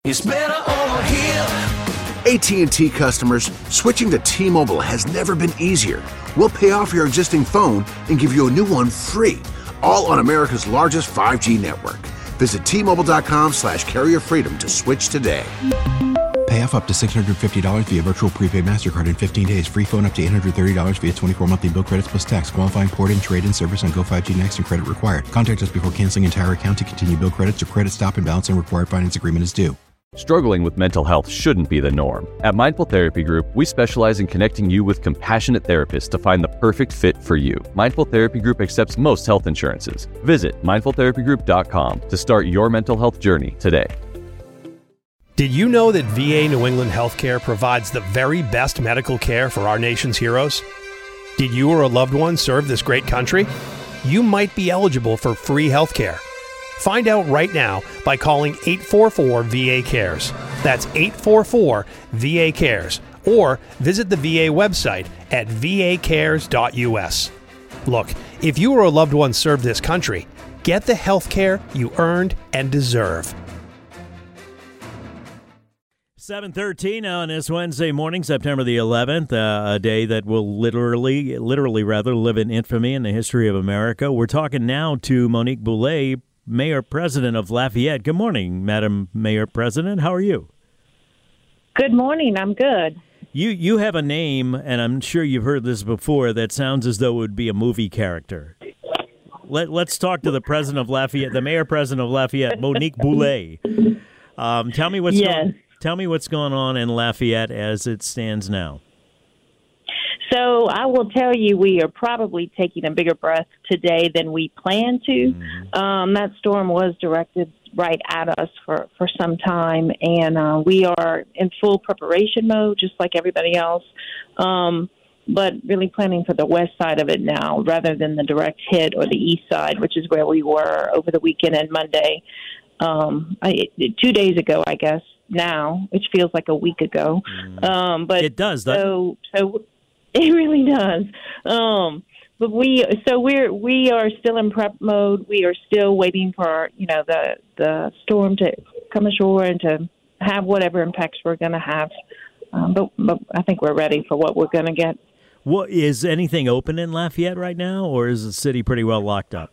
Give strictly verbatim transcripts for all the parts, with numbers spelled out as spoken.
It's better over here. A T and T customers, switching to T-Mobile has never been easier. We'll pay off your existing phone and give you a new one free, all on America's largest five G network. Visit T-Mobile.com slash carrier freedom to switch today. Pay off up to six hundred fifty dollars via virtual prepaid MasterCard in fifteen days. Free phone up to eight hundred thirty dollars via twenty-four monthly bill credits plus tax. Qualifying port and trade-in service on Go five G Next and credit required. Contact us before canceling entire account to continue bill credits or credit stop and balance and required finance agreement is due. Struggling with mental health shouldn't be the norm. At Mindful Therapy Group, we specialize in connecting you with compassionate therapists to find the perfect fit for you. Mindful Therapy Group accepts most health insurances. Visit mindful therapy group dot com to start your mental health journey today. Did you know that V A New England Healthcare provides the very best medical care for our nation's heroes? Did you or a loved one serve this great country? You might be eligible for free healthcare. Find out right now by calling eight four four V A cares. That's eight four four V A cares. Or visit the V A website at v a cares dot u s. Look, if you or a loved one served this country, get the health care you earned and deserve. seven thirteen on this Wednesday morning, September the eleventh, uh, a day that will literally, literally rather, live in infamy in the history of America. We're talking now to Monique Boulay, Mayor-President of Lafayette. Good morning, Madam Mayor-President. How are you? Good morning. I'm good. You you have a name, and I'm sure you've heard this before, that sounds as though it would be a movie character. Let, let's talk to the president of Lafayette, the Mayor-President of Lafayette, Monique Boulay. Um, tell me what's yes. going, tell me what's going on in Lafayette as it stands now. So I will tell you, we are probably taking a bigger breath today than we planned to. Mm-hmm. Um, that storm was directed right at us for, for some time, and uh, we are in full preparation mode, just like everybody else, um, but really planning for the west side of it now rather than the direct hit or the east side, which is where we were over the weekend and Monday. Um, I, two days ago, I guess, now, which feels like a week ago. Mm-hmm. Um, but it does, doesn't so, so it really does. Um, but we, so we're, we are still in prep mode. We are still waiting for, you know, the, the storm to come ashore and to have whatever impacts we're going to have. Um, but, but I think we're ready for what we're going to get. What, is anything open in Lafayette right now, or is the city pretty well locked up?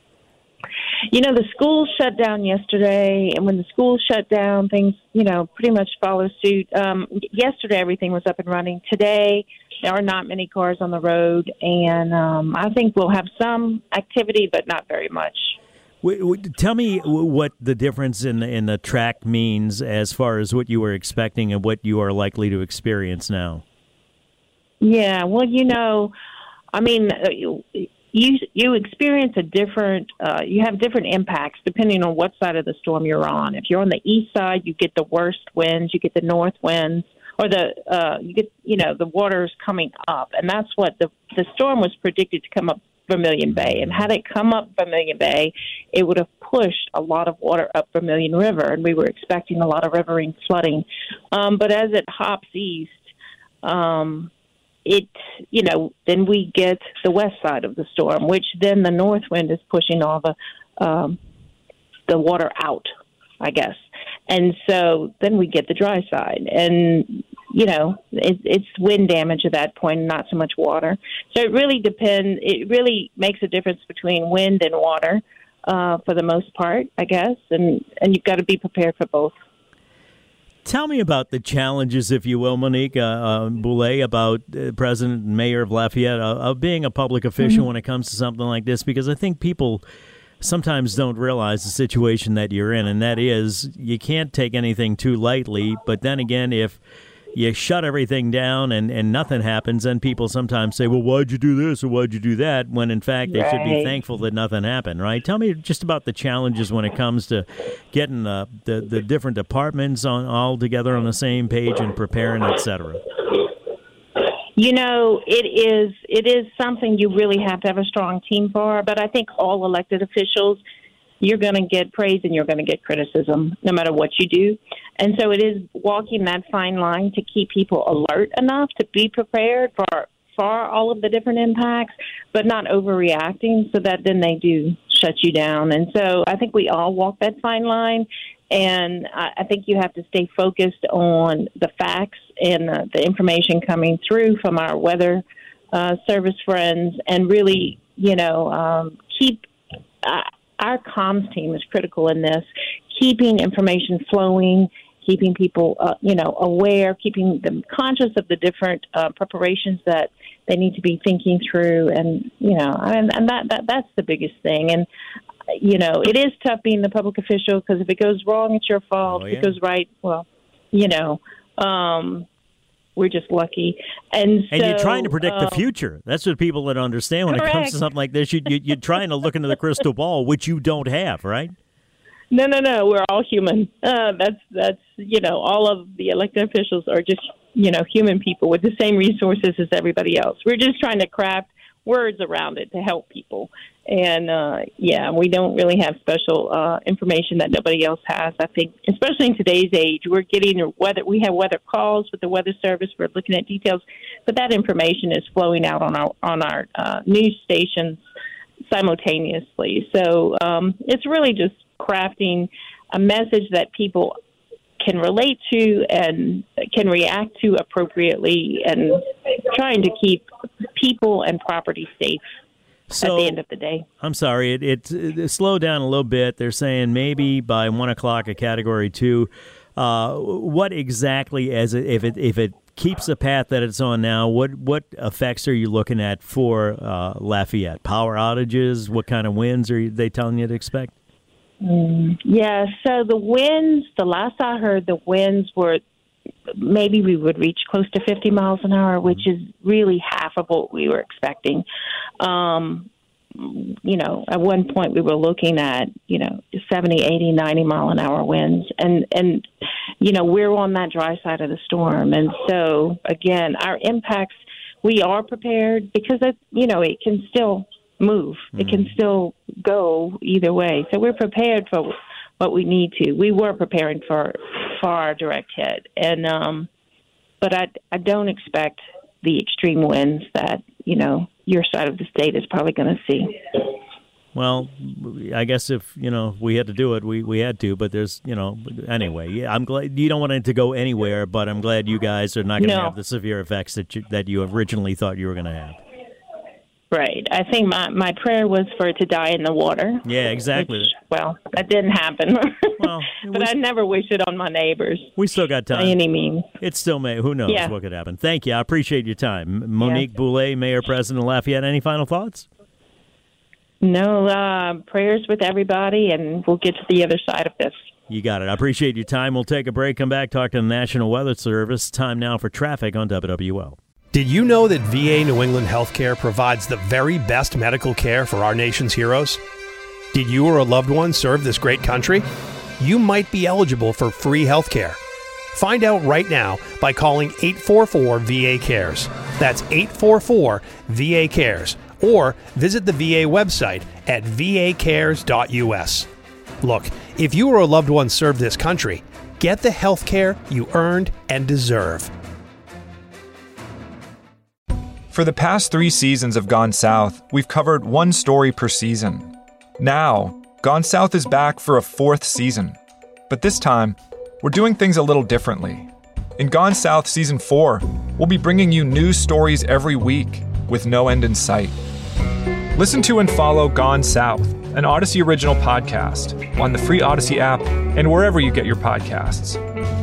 You know, the schools shut down yesterday, and when the schools shut down, things, you know, pretty much follow suit. Um, yesterday, everything was up and running. Today, there are not many cars on the road, and um, I think we'll have some activity, but not very much. W- w- tell me w- what the difference in, in the track means as far as what you were expecting and what you are likely to experience now. Yeah, well, you know, I mean, you you experience a different, uh, you have different impacts depending on what side of the storm you're on. If you're on the east side, you get the worst winds, you get the north winds, or the, uh, you get, you know, the water's coming up. And that's what the, the storm was predicted to come up Vermilion Bay. And had it come up Vermilion Bay, it would have pushed a lot of water up Vermilion River. And we were expecting a lot of riverine flooding. Um, but as it hops east, um, it, you know, then we get the west side of the storm, which then the north wind is pushing all the um, the water out, I guess. And so then we get the dry side. And, you know, it, it's wind damage at that point, not so much water. So it really depends. It really makes a difference between wind and water uh, for the most part, I guess. And, and you've got to be prepared for both. Tell me about the challenges, if you will, Monique uh, uh, Boulay, about uh, President and Mayor of Lafayette, uh, of being a public official mm-hmm. when it comes to something like this, because I think people sometimes don't realize the situation that you're in, and that is you can't take anything too lightly, but then again, if you shut everything down and, and nothing happens, then people sometimes say, well, why'd you do this or why'd you do that, when in fact they right. should be thankful that nothing happened, right? Tell me just about the challenges when it comes to getting the, the, the different departments on all together on the same page and preparing, et cetera. You know, it is it is something you really have to have a strong team for, but I think all elected officials, you're going to get praise and you're going to get criticism no matter what you do. And so it is walking that fine line to keep people alert enough to be prepared for, for all of the different impacts, but not overreacting so that then they do shut you down. And so I think we all walk that fine line. And I, I think you have to stay focused on the facts and uh, the information coming through from our weather uh, service friends, and really, you know, um, keep uh, our comms team is critical in this, keeping information flowing, keeping people, uh, you know, aware, keeping them conscious of the different uh, preparations that they need to be thinking through. And, you know, and, and that, that that's the biggest thing. And, you know, it is tough being the public official, because if it goes wrong, it's your fault. Oh, yeah. If it goes right, well, you know, um, we're just lucky. And so, and you're trying to predict um, the future. That's what people don't understand when correct. it comes to something like this. You, you, you're trying to look into the crystal ball, which you don't have, right? No, no, no. We're all human. Uh, that's, that's, you know, all of the elected officials are just, you know, human people with the same resources as everybody else. We're just trying to craft words around it to help people. And, uh, yeah, we don't really have special uh, information that nobody else has. I think, especially in today's age, we're getting weather. We have weather calls with the Weather Service. We're looking at details, but that information is flowing out on our on our uh, news stations simultaneously. So um, it's really just crafting a message that people can relate to and can react to appropriately, and trying to keep people and property safe so, at the end of the day. I'm sorry, it, it, it slowed down a little bit. They're saying maybe by one o'clock a category two. Uh, what exactly, as it, if it if it keeps the path that it's on now, what what effects are you looking at for uh, Lafayette? Power outages? What kind of winds are they telling you to expect? Mm, yeah, so the winds, the last I heard, the winds were, maybe we would reach close to fifty miles an hour, which is really half of what we were expecting. Um, you know, at one point we were looking at, you know, seventy, eighty, ninety mile an hour winds. And, and, you know, we're on that dry side of the storm. And so, again, our impacts, we are prepared, because, it, you know, it can still move. Mm-hmm. It can still go either way. So we're prepared for what we need to. We were preparing for, for our direct hit. And, um, but I, I don't expect the extreme winds that, you know, your side of the state is probably going to see. Well, I guess if, you know, we had to do it, we, we had to, but there's, you know, anyway, yeah, I'm glad you don't want it to go anywhere, but I'm glad you guys are not going to no. have the severe effects that you, that you originally thought you were going to have. Right. I think my, my prayer was for it to die in the water. Yeah, exactly. Which, well, that didn't happen. Well, but we, I never wish it on my neighbors. We still got time. By any means. It still may. Who knows yeah. what could happen. Thank you. I appreciate your time. Monique yes. Boulay, Mayor President of Lafayette. Any final thoughts? No, uh, prayers with everybody, and we'll get to the other side of this. You got it. I appreciate your time. We'll take a break, come back, talk to the National Weather Service. Time now for traffic on W W L. Did you know that V A New England Healthcare provides the very best medical care for our nation's heroes? Did you or a loved one serve this great country? You might be eligible for free healthcare. Find out right now by calling eight four four V A cares. That's eight four four V A cares. Or visit the V A website at v a cares dot u s. Look, if you or a loved one served this country, get the health care you earned and deserve. For the past three seasons of Gone South, we've covered one story per season. Now, Gone South is back for a fourth season. But this time, we're doing things a little differently. In Gone South Season four, we'll be bringing you news stories every week with no end in sight. Listen to and follow Gone South, an Odyssey original podcast, on the free Odyssey app and wherever you get your podcasts.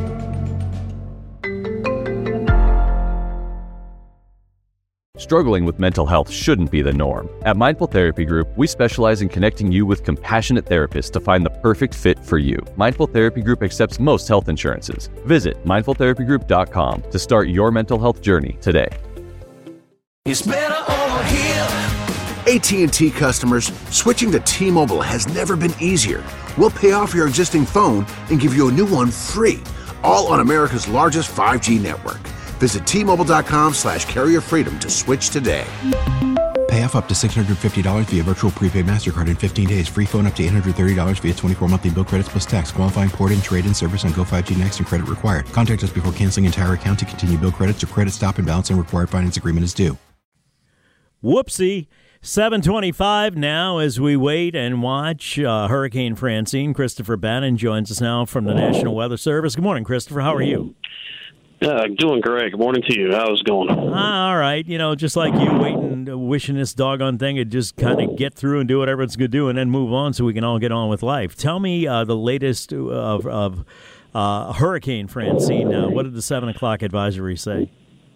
Struggling with mental health shouldn't be the norm. At Mindful Therapy Group, we specialize in connecting you with compassionate therapists to find the perfect fit for you. Mindful Therapy Group accepts most health insurances. Visit mindful therapy group dot com to start your mental health journey today. It's better over here. A T and T customers, switching to T-Mobile has never been easier. We'll pay off your existing phone and give you a new one free, all on America's largest five G network. Visit T Mobile dot com slash carrier freedom to switch today. Pay off up to six hundred fifty dollars via virtual prepaid MasterCard in fifteen days. Free phone up to eight hundred thirty dollars via twenty-four monthly bill credits plus tax. Qualifying port-in, trade-in service on Go five G Next and credit required. Contact us before canceling entire account to continue bill credits or credit stop and balance and required finance agreement is due. Whoopsie. seven twenty-five now as we wait and watch uh, Hurricane Francine. Christopher Bannon joins us now from the National Weather Service. Good morning, Christopher. How are you? Yeah, doing great. Good morning to you. How's it going? Ah, all right. You know, just like you, waiting, uh, wishing this doggone thing would just kind of get through and do whatever it's going to do and then move on so we can all get on with life. Tell me uh, the latest of, of uh, Hurricane Francine. Uh, what did the seven o'clock advisory say?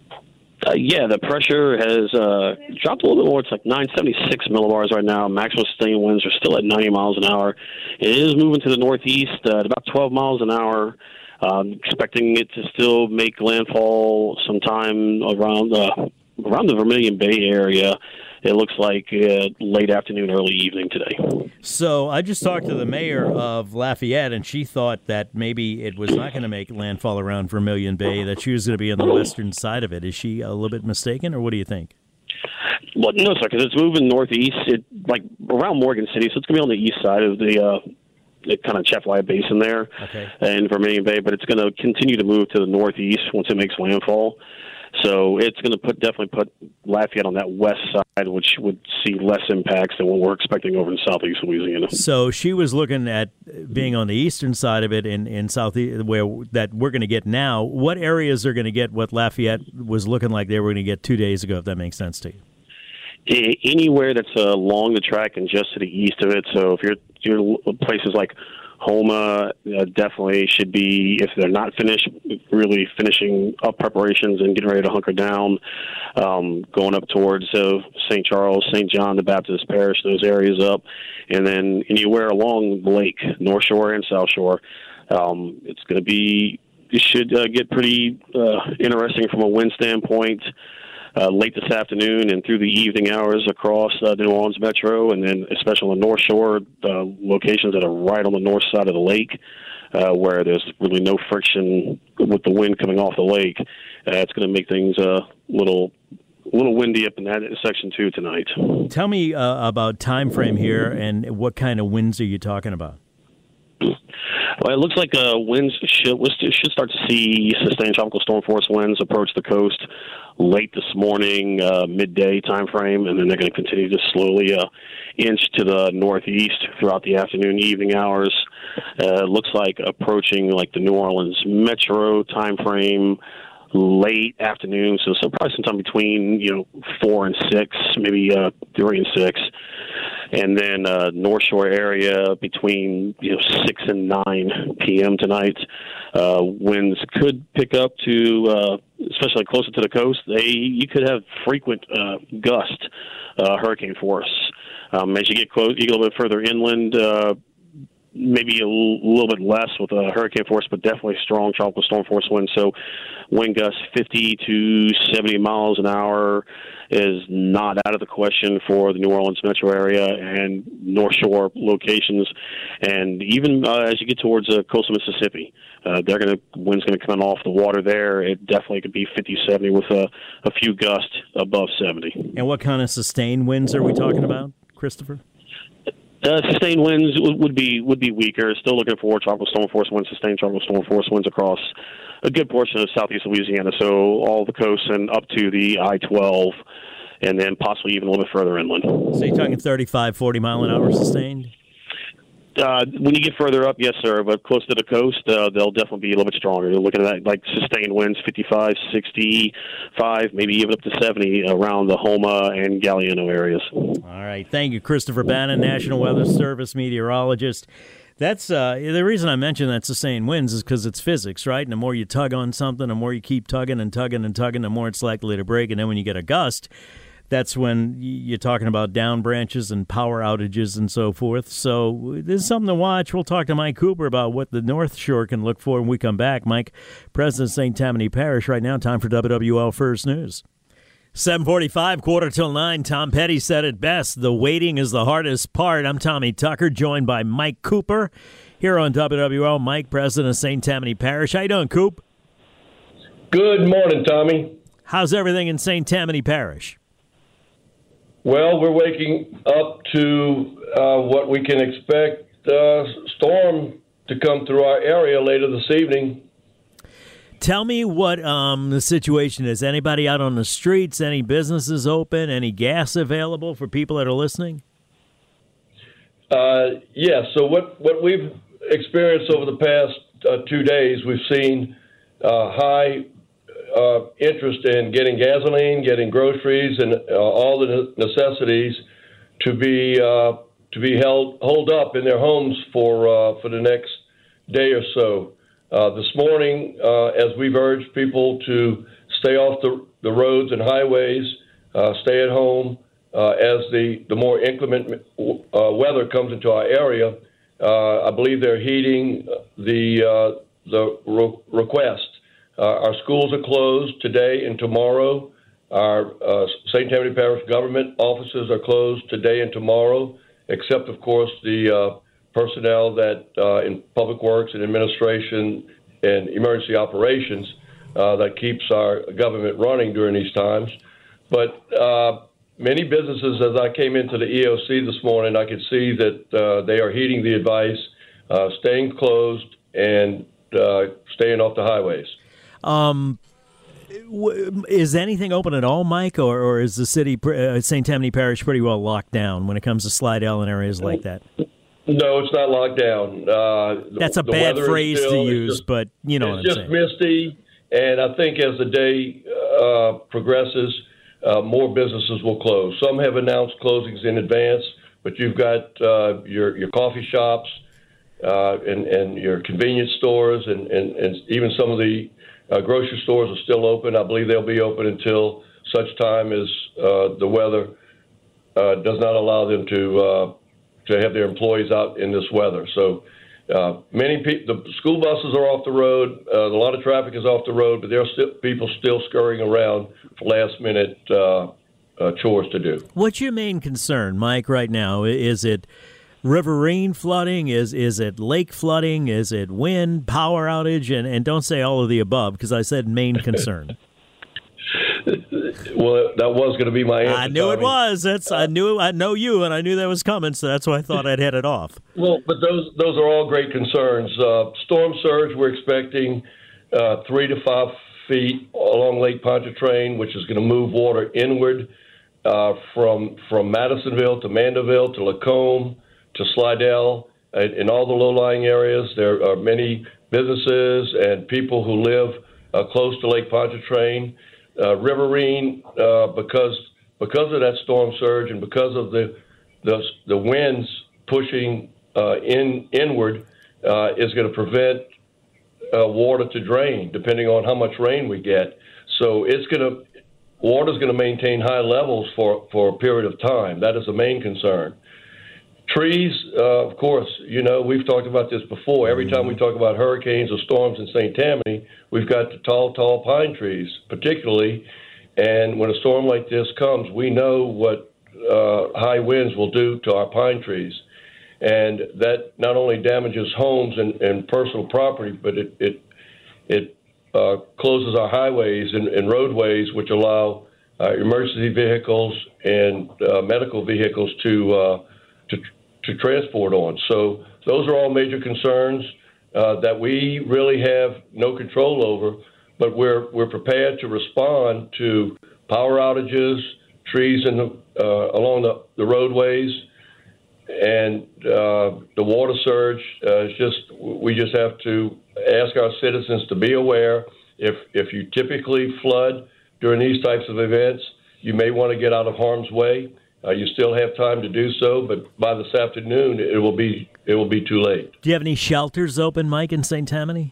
Uh, yeah, the pressure has uh, dropped a little bit more. It's like nine seventy-six millibars right now. Maximum sustained winds are still at ninety miles an hour. It is moving to the northeast uh, at about twelve miles an hour. Um, expecting it to still make landfall sometime around uh, around the Vermilion Bay area. It looks like uh, late afternoon, early evening today. So I just talked to the mayor of Lafayette, and she thought that maybe it was not going to make landfall around Vermilion Bay, that she was going to be on the western side of it. Is she a little bit mistaken, or what do you think? Well, no, sir, because it's moving northeast, it, like around Morgan City, so it's going to be on the east side of the uh, the kind of Atchafalaya Basin there okay. in Vermilion Bay, but it's going to continue to move to the northeast once it makes landfall. So it's going to put definitely put Lafayette on that west side, which would see less impacts than what we're expecting over in southeast Louisiana. So she was looking at being on the eastern side of it in, in southeast, where that we're going to get now. What areas are going to get what Lafayette was looking like they were going to get two days ago, if that makes sense to you? Anywhere that's uh, along the track and just to the east of it. So if you're, you're places like Homa, uh, definitely should be, if they're not finished, really finishing up preparations and getting ready to hunker down, um, going up towards uh, Saint Charles, Saint John the Baptist Parish, those areas up. And then anywhere along the lake, North Shore and South Shore, um, it's going to be, it should uh, get pretty uh, interesting from a wind standpoint. Uh, late this afternoon and through the evening hours across uh, the New Orleans Metro, and then especially on the North Shore, uh, locations that are right on the north side of the lake, uh, where there's really no friction with the wind coming off the lake. Uh, it's going to make things a uh, little a little windy up in that section too tonight. Tell me uh, about time frame here, and what kind of winds are you talking about? Well, it looks like uh, winds should, should start to see sustained tropical storm force winds approach the coast late this morning, uh, midday time frame, and then they're going to continue to slowly uh, inch to the northeast throughout the afternoon, evening hours. Uh, it looks like approaching like the New Orleans Metro time frame late afternoon, so, so probably sometime between, you know, four and six, maybe uh, three and six. And then uh, North Shore area between, you know, six and nine p.m. tonight. Uh, winds could pick up to, uh, especially closer to the coast. They you could have frequent uh, gust uh, hurricane force. Um, as you get close, you get a little bit further inland. Uh, maybe a l- little bit less with a hurricane force, but definitely strong tropical storm force winds. So wind gusts fifty to seventy miles an hour is not out of the question for the New Orleans metro area and North Shore locations. And even uh, as you get towards uh, coastal Mississippi, uh, they're going to wind's going to come off the water there. It definitely could be fifty, seventy with a, a few gusts above seventy. And what kind of sustained winds are we talking about, Christopher? Uh, sustained winds would, would be would be weaker. Still looking for tropical storm force winds, sustained tropical storm force winds across a good portion of southeast Louisiana, so all the coast and up to the I twelve, and then possibly even a little bit further inland. So you're talking thirty-five, forty mile an hour sustained? Uh, when you get further up, yes, sir, but close to the coast, uh, they'll definitely be a little bit stronger. You're looking at that, like sustained winds, fifty-five, sixty-five, maybe even up to seventy around the Homa and Galliano areas. All right. Thank you, Christopher Bannon, National Weather Service meteorologist. That's uh, the reason I mention that sustained winds is because it's physics, right? And the more you tug on something, the more you keep tugging and tugging and tugging, the more it's likely to break. And then when you get a gust, that's when you're talking about down branches and power outages and so forth. So this is something to watch. We'll talk to Mike Cooper about what the North Shore can look for when we come back. Mike, President of Saint Tammany Parish. Right now, time for W W L First News. seven forty-five, quarter till nine. Tom Petty said it best. The waiting is the hardest part. I'm Tommy Tucker, joined by Mike Cooper here on W W L. Mike, President of Saint Tammany Parish. How you doing, Coop? Good morning, Tommy. How's everything in Saint Tammany Parish? Well, we're waking up to uh, what we can expect uh, storm to come through our area later this evening. Tell me what um, the situation is. Anybody out on the streets? Any businesses open? Any gas available for people that are listening? Uh, yes. So what, what we've experienced over the past uh, two days, we've seen uh, high uh, interest in getting gasoline, getting groceries, and uh, all the necessities to be uh, to be held hold up in their homes for uh, for the next day or so. Uh, this morning, uh, as we've urged people to stay off the, the roads and highways, uh, stay at home, uh, as the, the more inclement uh, weather comes into our area, uh, I believe they're heeding the, uh, the re- request. Uh, our schools are closed today and tomorrow. Our uh, Saint Tammany Parish government offices are closed today and tomorrow, except, of course, the uh, personnel that uh, in public works and administration and emergency operations uh, that keeps our government running during these times. But uh, many businesses, as I came into the E O C this morning, I could see that uh, they are heeding the advice, uh, staying closed and uh, staying off the highways. Um, is anything open at all, Mike, or, or is the city, uh, Saint Tammany Parish, pretty well locked down when it comes to Slidell and areas like that? No, it's not locked down. Uh, That's a bad phrase still, to use, just, but you know what I'm saying. It's just misty, and I think as the day uh, progresses, uh, more businesses will close. Some have announced closings in advance, but you've got uh, your your coffee shops uh, and, and your convenience stores, and, and, and even some of the uh, grocery stores are still open. I believe they'll be open until such time as uh, the weather uh, does not allow them to uh, to have their employees out in this weather. So uh, many people, the school buses are off the road. Uh, a lot of traffic is off the road, but there are still people still scurrying around for last minute uh, uh, chores to do. What's your main concern, Mike, right now? Is it riverine flooding? Is is it lake flooding? Is it wind, power outage? And, and don't say all of the above, because I said main concern. Well, that was going to be my answer. I knew Tommy. it was. That's I knew I know you, and I knew that was coming, so that's why I thought I'd head it off. Well, but those those are all great concerns. Uh, storm surge, we're expecting uh, three to five feet along Lake Pontchartrain, which is going to move water inward uh, from from Madisonville to Mandeville to Lacombe to Slidell. And in all the low-lying areas, there are many businesses and people who live uh, close to Lake Pontchartrain. Uh, Riverine, uh, because because of that storm surge and because of the the, the winds pushing uh, in inward, uh, is going to prevent uh, water to drain, depending on how much rain we get. So it's going to water is going to maintain high levels for, for a period of time. That is the main concern. Trees, uh, of course, you know, we've talked about this before. Every time we talk about hurricanes or storms in Saint Tammany, we've got the tall, tall pine trees, particularly. And when a storm like this comes, we know what uh, high winds will do to our pine trees. And that not only damages homes and, and personal property, but it it, it uh, closes our highways and, and roadways, which allow uh, emergency vehicles and uh, medical vehicles to uh, to to transport on. So those are all major concerns uh, that we really have no control over, but we're we're prepared to respond to power outages, trees in the, uh, along the, the roadways, and uh, the water surge. Uh, it's just we just have to ask our citizens to be aware. If if you typically flood during these types of events, you may want to get out of harm's way. Uh, you still have time to do so, but by this afternoon, it will be it will be too late. Do you have any shelters open, Mike, in Saint Tammany?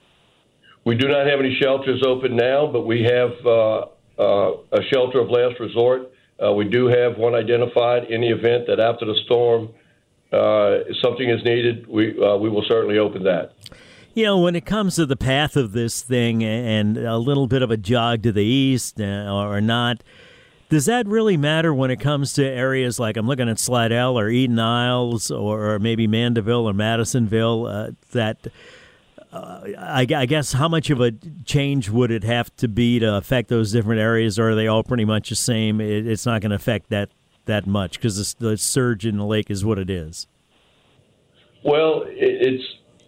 We do not have any shelters open now, but we have uh, uh, a shelter of last resort. Uh, we do have one identified in the event that after the storm, uh, something is needed. We uh, we will certainly open that. You know, when it comes to the path of this thing and a little bit of a jog to the east uh, or not, does that really matter when it comes to areas like I'm looking at Slidell or Eden Isles or, or maybe Mandeville or Madisonville? Uh, that uh, I, I guess how much of a change would it have to be to affect those different areas, or are they all pretty much the same? It, it's not going to affect that that much because the surge in the lake is what it is. Well, it, it's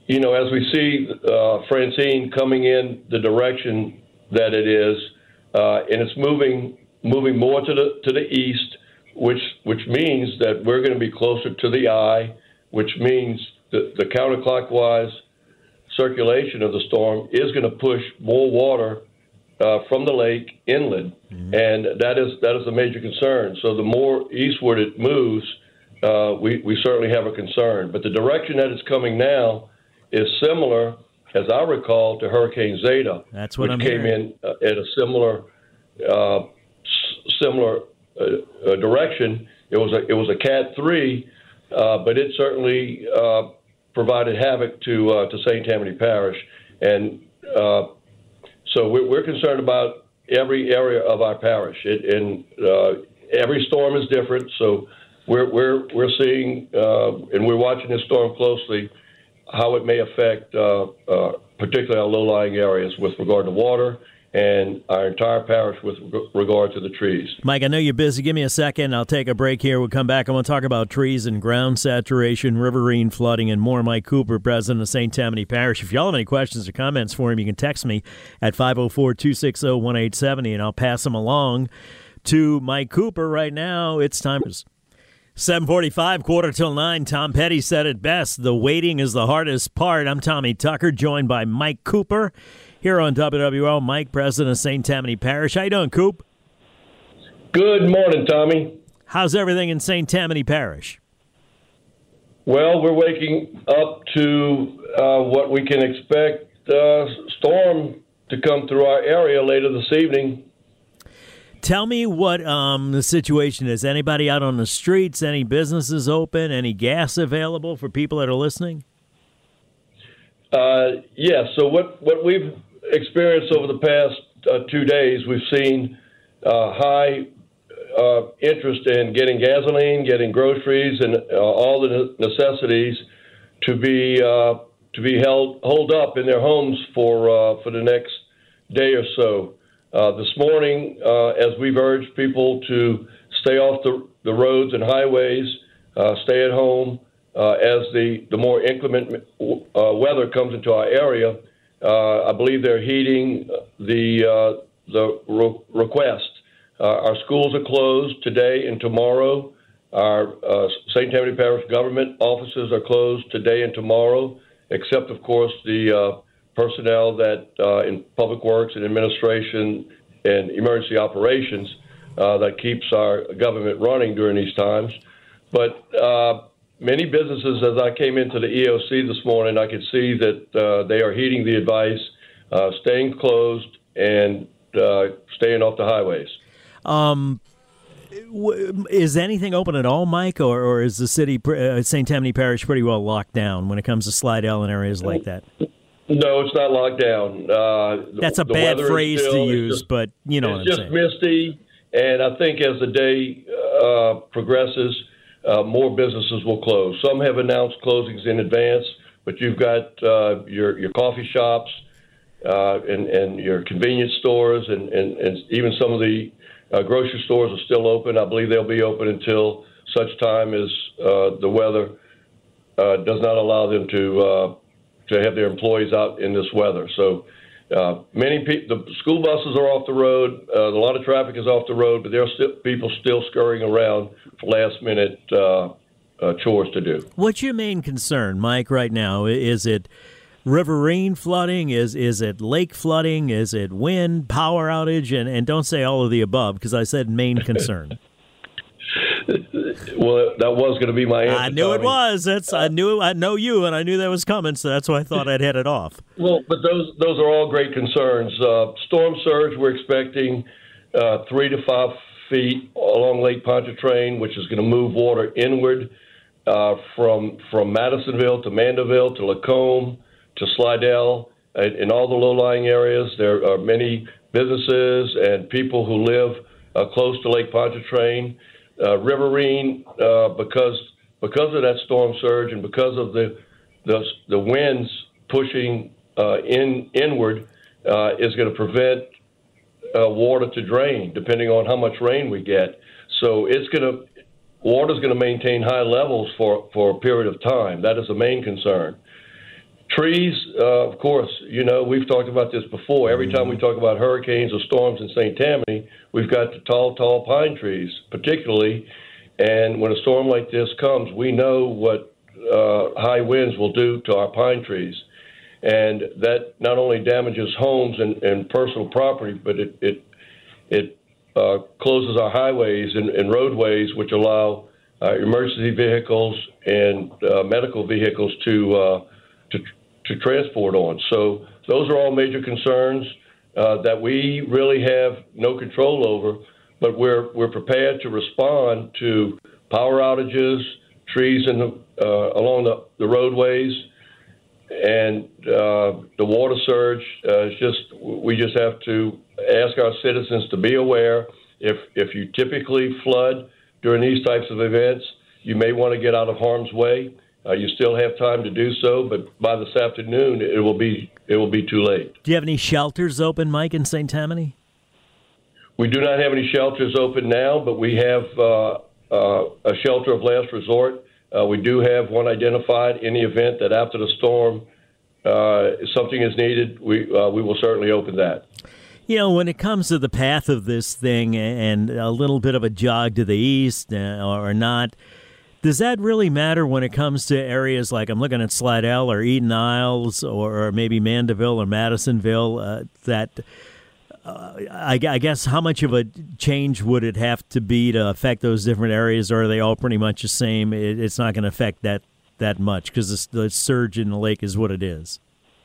you know, as we see uh, Francine coming in the direction that it is, uh, and it's moving moving more to the to the east, which which means that we're going to be closer to the eye, which means the, the counterclockwise circulation of the storm is going to push more water uh, from the lake inland, mm-hmm. and that is that is a major concern. So the more eastward it moves, uh, we we certainly have a concern. But the direction that it's coming now is similar, as I recall, to Hurricane Zeta, That's what which I'm came hearing. in uh, at a similar uh, s- similar uh, uh, direction. It was a it was a Cat three, uh, but it certainly uh, provided havoc to uh, to Saint Tammany Parish, and uh, so we're, we're concerned about every area of our parish. It, and uh, every storm is different, so we're we're we're seeing uh, and we're watching this storm closely, how it may affect uh, uh, particularly our low-lying areas with regard to water and our entire parish with regard to the trees. Mike, I know you're busy. Give me a second. I'll take a break here. We'll come back. I want to talk about trees and ground saturation, riverine flooding, and more. Mike Cooper, president of Saint Tammany Parish. If y'all have any questions or comments for him, you can text me at five oh four, two six oh, one eight seven oh, and I'll pass them along to Mike Cooper. Right now, it's time. seven forty-five, quarter till nine. Tom Petty said it best. The waiting is the hardest part. I'm Tommy Tucker, joined by Mike Cooper here on W W L. Mike, president of Saint Tammany Parish. How you doing, Coop? Good morning, Tommy. How's everything in Saint Tammany Parish? Well, we're waking up to uh, what we can expect uh, storm to come through our area later this evening. Tell me what um, the situation is. Anybody out on the streets? Any businesses open? Any gas available for people that are listening? Uh, yes. So what, what we've experienced over the past uh, two days, we've seen uh, high uh, interest in getting gasoline, getting groceries, and uh, all the necessities to be uh, to be held hold up in their homes for uh, for the next day or so. Uh, this morning, uh, as we've urged people to stay off the, the roads and highways, uh, stay at home, uh, as the, the more inclement uh, weather comes into our area, uh, I believe they're heeding the, uh, the re- request. Uh, our schools are closed today and tomorrow. Our uh, Saint Tammany Parish government offices are closed today and tomorrow, except, of course, the uh, personnel that uh, in public works and administration and emergency operations uh, that keeps our government running during these times. But uh, many businesses, as I came into the E O C this morning, I could see that uh, they are heeding the advice, uh, staying closed and uh, staying off the highways. Um, is anything open at all, Mike, or, or is the city, uh, Saint Tammany Parish, pretty well locked down when it comes to Slidell and areas like that? No, it's not locked down. Uh, That's a bad phrase still, to use, just, but you know what I'm saying. It's just misty, and I think as the day uh, progresses, uh, more businesses will close. Some have announced closings in advance, but you've got uh, your your coffee shops uh, and, and your convenience stores, and, and, and even some of the uh, grocery stores are still open. I believe they'll be open until such time as uh, the weather uh, does not allow them to uh, to have their employees out in this weather. So uh, many people, the school buses are off the road. Uh, a lot of traffic is off the road, but there are still people still scurrying around for last-minute uh, uh, chores to do. What's your main concern, Mike, right now? Is it riverine flooding? Is is it lake flooding? Is it wind, power outage? And, and don't say all of the above, because I said main concern. Well, that was going to be my answer. I knew Tommy. it was. That's I knew I know you, and I knew that was coming, so that's why I thought I'd head it off. Well, but those those are all great concerns. Uh, storm surge, we're expecting uh, three to five feet along Lake Pontchartrain, which is going to move water inward uh, from from Madisonville to Mandeville to Lacombe to Slidell. In, in all the low-lying areas, there are many businesses and people who live uh, close to Lake Pontchartrain. Uh, Riverine, uh, because because of that storm surge and because of the the, the winds pushing uh, in inward, uh, is going to prevent uh, water to drain, depending on how much rain we get. So it's going to water is going to maintain high levels for, for a period of time. That is the main concern. trees, uh, of course, you know, we've talked about this before. Every time we talk about hurricanes or storms in Saint Tammany, we've got the tall, tall pine trees, particularly. And when a storm like this comes, we know what uh, high winds will do to our pine trees. And that not only damages homes and, and personal property, but it it, it uh, closes our highways and, and roadways, which allow uh, emergency vehicles and uh, medical vehicles to, uh, to to transport on. So those are all major concerns uh, that we really have no control over, but we're we're prepared to respond to power outages, trees in the, uh, along the, the roadways, and uh, the water surge. Uh, it's just we just have to ask our citizens to be aware. If if you typically flood during these types of events, you may want to get out of harm's way. Uh, you still have time to do so, but by this afternoon, it will be it will be too late. Do you have any shelters open, Mike, in Saint Tammany? We do not have any shelters open now, but we have uh, uh, a shelter of last resort. Uh, we do have one identified in the event that after the storm, uh, something is needed. We uh, we will certainly open that. You know, when it comes to the path of this thing and a little bit of a jog to the east uh, or not, does that really matter when it comes to areas like I'm looking at Slidell or Eden Isles or, or maybe Mandeville or Madisonville? Uh, that uh, I, I guess how much of a change would it have to be to affect those different areas, or are they all pretty much the same? It, it's not going to affect that that much because the, the surge in the lake is what it is.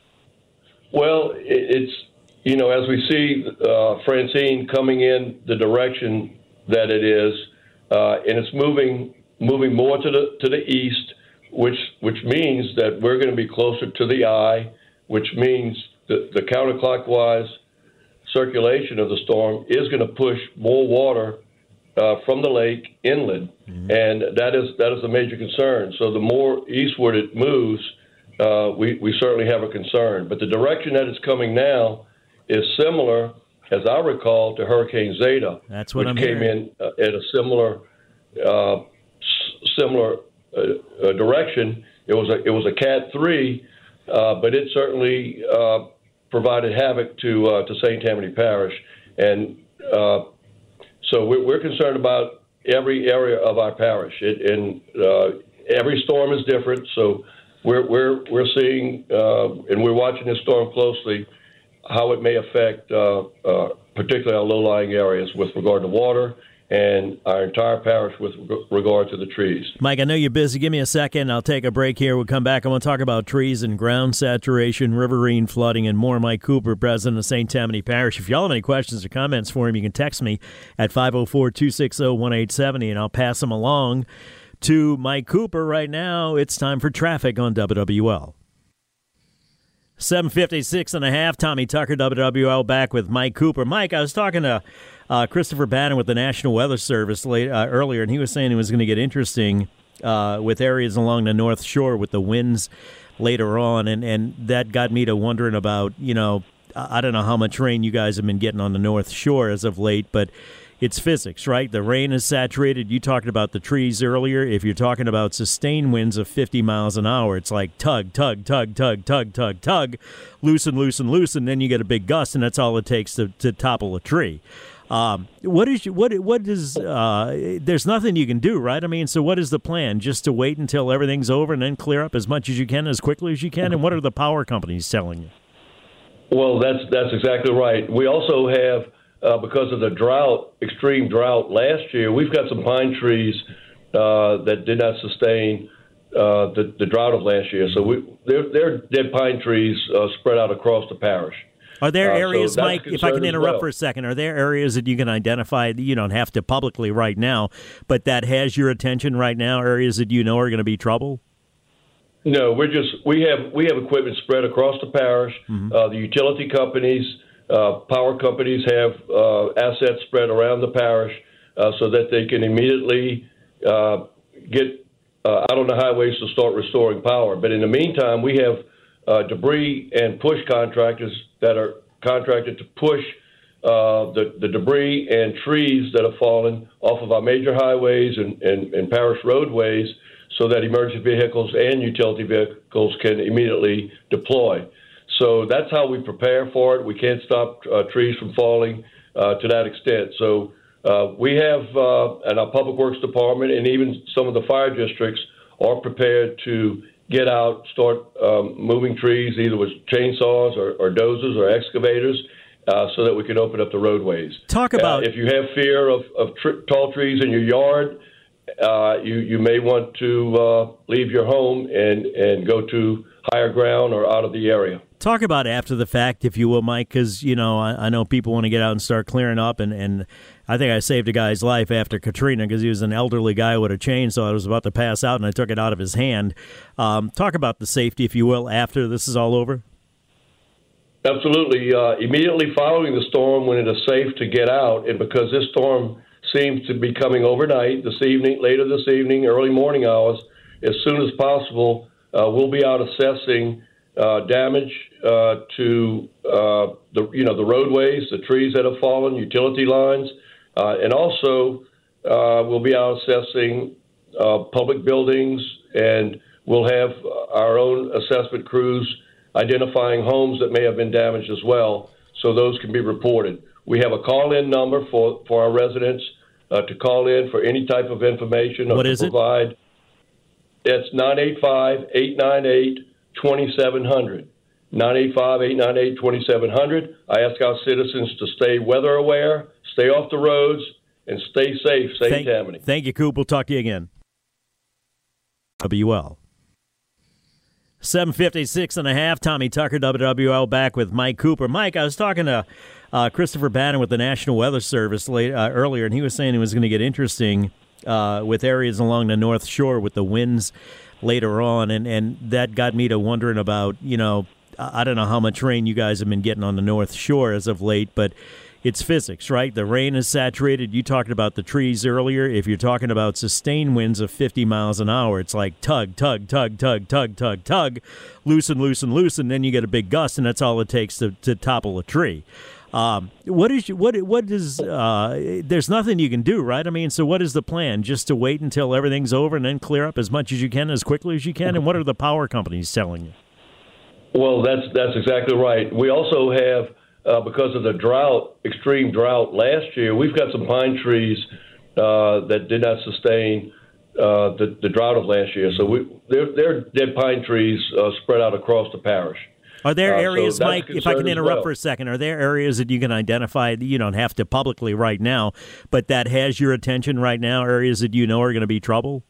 Well, it, it's you know as we see uh, Francine coming in the direction that it is, uh, and it's moving. moving more to the to the east, which which means that we're going to be closer to the eye, which means the, the counterclockwise circulation of the storm is going to push more water uh, from the lake inland, mm-hmm. and that is that is a major concern. So the more eastward it moves, uh, we we certainly have a concern. But the direction that it's coming now is similar, as I recall, to Hurricane Zeta, That's what which I'm came hearing. in uh, at a similar. Uh, similar uh, uh, direction. It was a it was a Cat three, uh, but it certainly uh, provided havoc to uh, to Saint Tammany Parish, and uh, so we're, we're concerned about every area of our parish. It, and uh, every storm is different, so we're we're we're seeing uh, and we're watching this storm closely, how it may affect uh, uh, particularly our low-lying areas with regard to water, and our entire parish with regard to the trees. Mike, I know you're busy. Give me a second. I'll take a break here. We'll come back. I want to talk about trees and ground saturation, riverine flooding, and more. Mike Cooper, president of Saint Tammany Parish. If y'all have any questions or comments for him, you can text me at five oh four, two six oh, one eight seven oh, and I'll pass them along to Mike Cooper. Right now, it's time for traffic on W W L. seven fifty-six and a half. Tommy Tucker, W W L, back with Mike Cooper. Mike, I was talking to uh, Christopher Bannon with the National Weather Service late, uh, earlier, and he was saying it was going to get interesting uh, with areas along the North Shore with the winds later on, and, and that got me to wondering about, you know, I don't know how much rain you guys have been getting on the North Shore as of late, but it's physics, right? The rain is saturated. You talked about the trees earlier. If you're talking about sustained winds of fifty miles an hour, it's like tug, tug, tug, tug, tug, tug, tug, loosen, loosen, loosen. Then you get a big gust, and that's all it takes to, to topple a tree. Um, what is what what is? Uh, there's nothing you can do, right? I mean, so what is the plan? Just to wait until everything's over and then clear up as much as you can, as quickly as you can. And what are the power companies telling you? Well, that's that's exactly right. We also have. Uh, because of the drought, extreme drought last year, we've got some pine trees uh, that did not sustain uh, the, the drought of last year. So we, they're, they're dead pine trees uh, spread out across the parish. Are there areas, uh, so Mike, if I can interrupt well. for a second, are there areas that you can identify that you don't have to publicly right now, but that has your attention right now, areas that you know are going to be trouble? No, we're just, we have, we have equipment spread across the parish. Mm-hmm. Uh, the utility companies, Uh, power companies have uh, assets spread around the parish uh, so that they can immediately uh, get uh, out on the highways to start restoring power. But in the meantime, we have uh, debris and push contractors that are contracted to push uh, the, the debris and trees that have fallen off of our major highways and, and, and parish roadways so that emergency vehicles and utility vehicles can immediately deploy. So that's how we prepare for it. We can't stop uh, trees from falling uh, to that extent. So uh, we have, uh, and our Public Works Department and even some of the fire districts are prepared to get out, start um, moving trees, either with chainsaws or, or dozers or excavators, uh, so that we can open up the roadways. Talk about uh, if you have fear of, of tr- tall trees in your yard, uh, you you may want to uh, leave your home and, and go to higher ground or out of the area. Talk about after the fact, if you will, Mike, because, you know, I, I know people want to get out and start clearing up, and, and I think I saved a guy's life after Katrina because he was an elderly guy with a chainsaw. I was about to pass out, and I took it out of his hand. Um, talk about the safety, if you will, after this is all over. Absolutely. Uh, immediately following the storm, when it is safe to get out, and because this storm seems to be coming overnight, this evening, later this evening, early morning hours, as soon as possible, uh, we'll be out assessing uh, damage uh, to uh, the you know the roadways, the trees that have fallen, utility lines, uh, and also uh, we'll be out assessing uh, public buildings, and we'll have our own assessment crews identifying homes that may have been damaged as well, so those can be reported. We have a call-in number for, for our residents uh, to call in for any type of information or what to is provide. It? It's nine eight five, eight nine eight, two seven zero zero. nine eight five, eight nine eight, two seven zero zero. I ask our citizens to stay weather aware, stay off the roads, and stay safe. Stay thank, in Tammany. Thank you, Coop. We'll talk to you again. W L. seven fifty-six and a half. Tommy Tucker, W W L, back with Mike Cooper. Mike, I was talking to uh, Christopher Bannon with the National Weather Service late, uh, earlier, and he was saying it was going to get interesting uh, with areas along the North Shore with the winds later on, and, and that got me to wondering about, you know, I don't know how much rain you guys have been getting on the North Shore as of late, but it's physics, right? The rain is saturated. You talked about the trees earlier. If you're talking about sustained winds of fifty miles an hour, it's like tug, tug, tug, tug, tug, tug, tug, loosen, loosen, loosen, then you get a big gust, and that's all it takes to, to topple a tree. Um, what is what what is uh, there's nothing you can do, right? I mean, so what is the plan? Just to wait until everything's over and then clear up as much as you can, as quickly as you can? And what are the power companies telling you? Well, that's that's exactly right. We also have, uh, because of the drought, extreme drought last year, we've got some pine trees uh, that did not sustain uh, the, the drought of last year. So we, they're, they're dead pine trees uh, spread out across the parish. Are there areas, uh, so Mike, if I can interrupt well. for a second, are there areas that you can identify, that you don't have to publicly right now, but that has your attention right now, areas that you know are going to be trouble?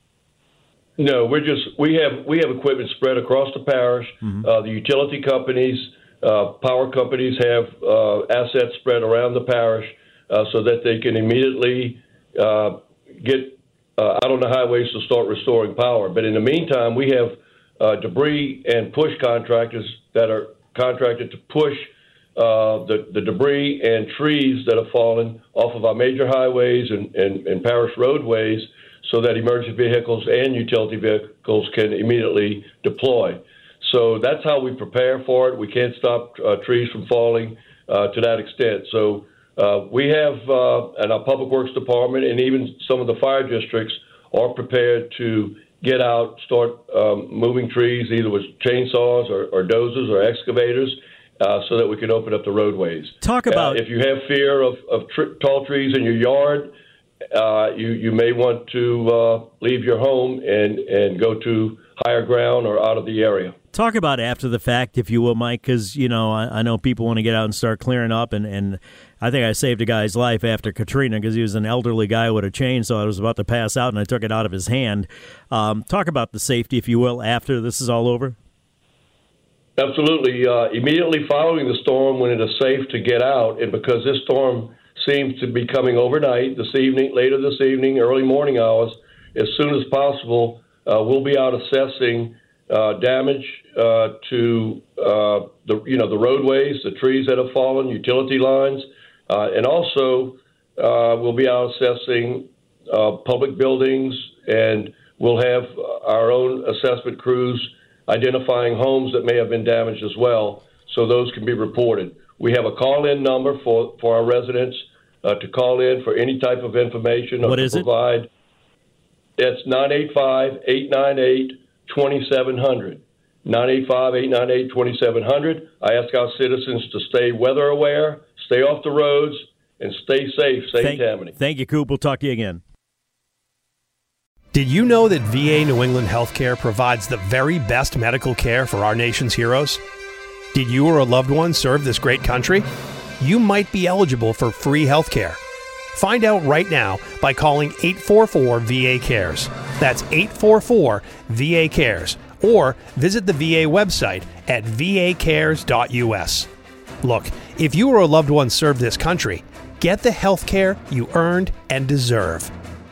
No, we're just, we have we have equipment spread across the parish. Mm-hmm. Uh, the utility companies, uh, power companies have uh, assets spread around the parish uh, so that they can immediately uh, get uh, out on the highways to start restoring power. But in the meantime, we have uh, debris and push contractors that are contracted to push uh, the, the debris and trees that have fallen off of our major highways and, and, and parish roadways so that emergency vehicles and utility vehicles can immediately deploy. So that's how we prepare for it. We can't stop uh, trees from falling uh, to that extent. So uh, we have, uh, and our Public Works Department and even some of the fire districts are prepared to get out, start um, moving trees, either with chainsaws or, or dozers or excavators, uh, so that we can open up the roadways. Talk about uh, if you have fear of, of tr- tall trees in your yard, uh, you, you may want to uh, leave your home and, and go to higher ground or out of the area. Talk about after the fact, if you will, Mike, because, you know, I, I know people want to get out and start clearing up, and, and I think I saved a guy's life after Katrina because he was an elderly guy with a chainsaw. I was about to pass out, and I took it out of his hand. Um, talk about the safety, if you will, after this is all over. Absolutely. Uh, immediately following the storm, when it is safe to get out, and because this storm seems to be coming overnight, this evening, later this evening, early morning hours, as soon as possible, uh, we'll be out assessing Uh, damage uh, to uh, the you know the roadways, the trees that have fallen, utility lines, uh, and also uh, we'll be out assessing uh, public buildings, and we'll have our own assessment crews identifying homes that may have been damaged as well, so those can be reported. We have a call-in number for, for our residents uh, to call in for any type of information or what to is provide. It? That's nine eight five, eight nine eight, two seven zero zero. nine eight five, eight nine eight, two seven zero zero. I ask our citizens to stay weather aware, stay off the roads, and stay safe. Stay thank, in Tammany. Thank you, Coop. We'll talk to you again. Did you know that V A New England Healthcare provides the very best medical care for our nation's heroes? Did you or a loved one serve this great country? You might be eligible for free healthcare. Find out right now by calling eight four four V A cares. That's eight four four V A cares. Or visit the V A website at v a cares dot u s. Look, if you or a loved one served this country, get the health care you earned and deserve.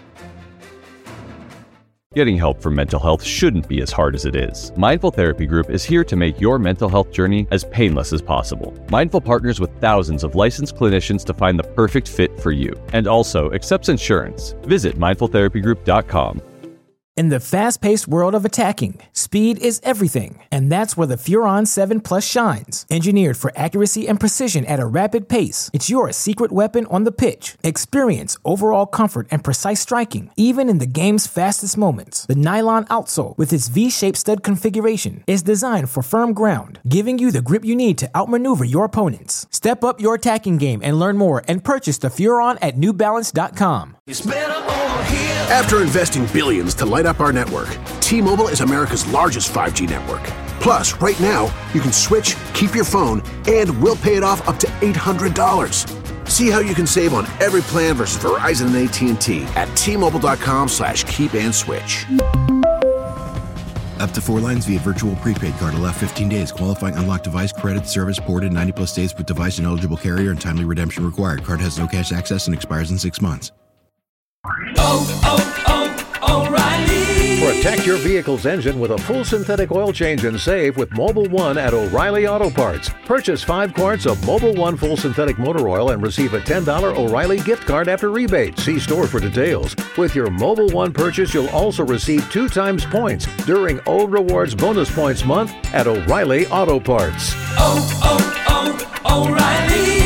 Getting help for mental health shouldn't be as hard as it is. Mindful Therapy Group is here to make your mental health journey as painless as possible. Mindful partners with thousands of licensed clinicians to find the perfect fit for you, and also accepts insurance. Visit mindful therapy group dot com. In the fast-paced world of attacking, speed is everything, and that's where the Furon seven Plus shines. Engineered for accuracy and precision at a rapid pace, it's your secret weapon on the pitch. Experience overall comfort and precise striking, even in the game's fastest moments. The nylon outsole, with its V-shaped stud configuration, is designed for firm ground, giving you the grip you need to outmaneuver your opponents. Step up your attacking game and learn more and purchase the Furon at new balance dot com. It's better over here. After investing billions to light up our network, T-Mobile is America's largest five G network. Plus, right now, you can switch, keep your phone, and we'll pay it off up to eight hundred dollars. See how you can save on every plan versus Verizon and A T and T at T Mobile dot com slash keep and switch. Up to four lines via virtual prepaid card. Allow fifteen days. Qualifying unlocked device credit service ported ninety plus days with device and eligible carrier and timely redemption required. Card has no cash access and expires in six months. Oh, oh, oh, O'Reilly. Protect your vehicle's engine with a full synthetic oil change and save with Mobil one at O'Reilly Auto Parts. Purchase five quarts of Mobil one full synthetic motor oil and receive a ten dollars O'Reilly gift card after rebate. See store for details. With your Mobil one purchase, you'll also receive two times points during O Rewards Bonus Points Month at O'Reilly Auto Parts. Oh, oh, oh, O'Reilly.